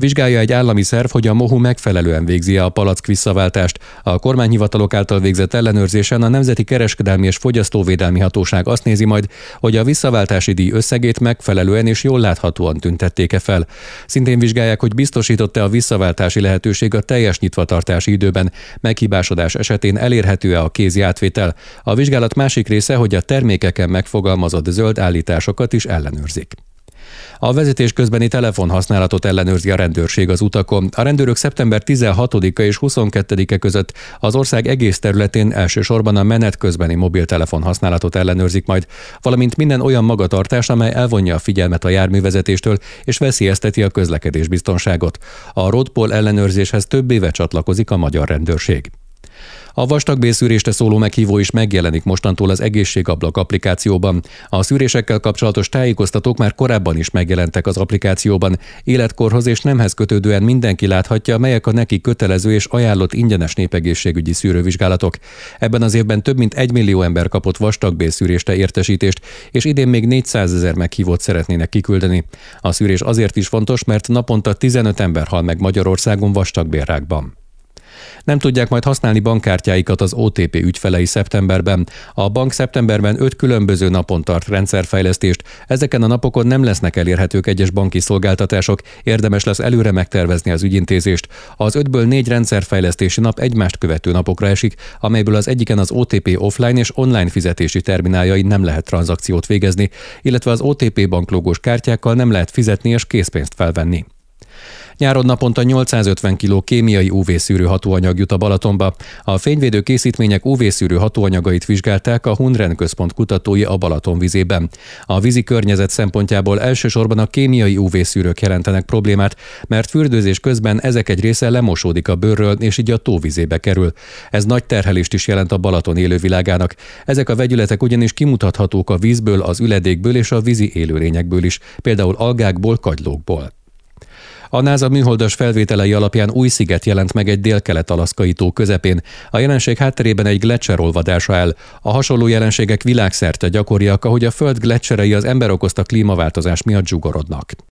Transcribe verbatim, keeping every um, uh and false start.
Vizsgálja egy állami szerv, hogy a mohu megfelelően végzi a palack visszaváltást. A kormányhivatalok által végzett ellenőrzésen a Nemzeti Kereskedelmi és Fogyasztóvédelmi Hatóság azt nézi majd, hogy a visszaváltási díj összegét megfelelően és jól láthatóan tüntették-e fel. Szintén vizsgálják, hogy biztosított-e a visszaváltási lehetőség a teljes nyitvatartási időben, meghibásodás esetén elérhető-e a kézi átvétel. A vizsgálat másik része, hogy a termékeken megfogalmazott zöld állításokat is ellenőrzik. A vezetés közbeni telefonhasználatot ellenőrzi a rendőrség az utakon. A rendőrök szeptember tizenhatodika és huszonkettedike között az ország egész területén elsősorban a menet közbeni mobiltelefon használatot ellenőrzik majd, valamint minden olyan magatartást, amely elvonja a figyelmet a járművezetéstől és veszélyezteti a közlekedés biztonságot. A Roadpol ellenőrzéshez több éve csatlakozik a magyar rendőrség. A vastagbélszűrésre szóló meghívó is megjelenik mostantól az Egészségablak applikációban. A szűrésekkel kapcsolatos tájékoztatók már korábban is megjelentek az applikációban. Életkorhoz és nemhez kötődően mindenki láthatja, melyek a neki kötelező és ajánlott ingyenes népegészségügyi szűrővizsgálatok. Ebben az évben több mint egy millió ember kapott vastagbélszűrésre értesítést, és idén még négyszázezer meghívót szeretnének kiküldeni. A szűrés azért is fontos, mert naponta tizenöt ember hal meg Magyarországon vastagbélrákban. Nem tudják majd használni bankkártyáikat az o té pé ügyfelei szeptemberben. A bank szeptemberben öt különböző napon tart rendszerfejlesztést. Ezeken a napokon nem lesznek elérhetők egyes banki szolgáltatások, érdemes lesz előre megtervezni az ügyintézést. Az ötből négy rendszerfejlesztési nap egymást követő napokra esik, amelyből az egyiken az o té pé offline és online fizetési termináljain nem lehet tranzakciót végezni, illetve az o té pé banklógós kártyákkal nem lehet fizetni és készpénzt felvenni. Nyáron naponta nyolcszázötven kiló kémiai ú vé-szűrő hatóanyag jut a Balatonba. A fényvédő készítmények ú vé-szűrő hatóanyagait vizsgálták a Hunren Központ kutatói a Balaton vizében. A vízi környezet szempontjából elsősorban a kémiai ú vé-szűrők jelentenek problémát, mert fürdőzés közben ezek egy része lemosódik a bőrről, és így a tóvizébe kerül. Ez nagy terhelést is jelent a Balaton élővilágának. Ezek a vegyületek ugyanis kimutathatók a vízből, az üledékből és a vízi élőlényekből is, például algákból, kagylókból. A NASA műholdas felvételei alapján új sziget jelent meg egy délkelet-alaszkai tó közepén. A jelenség hátterében egy gleccser olvadása áll. A hasonló jelenségek világszerte gyakoriak, ahogy a Föld gleccserei az ember okozta klímaváltozás miatt zsugorodnak.